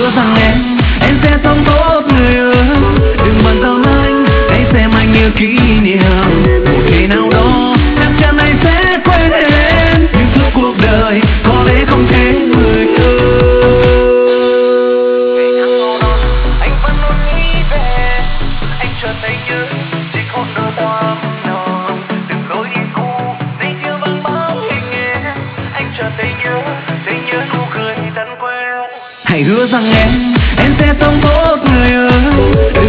hứa rằng em sẽ sống tốt người ơi. Đừng bận tâm anh, hãy xem anh như kỷ niệm. Một ngày nào đó chắc chắn anh sẽ quên em, nhưng suốt cuộc đời có lẽ không thể người ơi. Ngày tháng lâu đó anh vẫn luôn nghĩ về, anh chợt thấy nhớ chỉ còn đôi ta nồng. Đừng lối đi cũ dây chưa vắng bóng hình em, anh chợt thấy nhớ nụ cười thân quen. Hãy hứa rằng em sẽ sống tốt người ơi.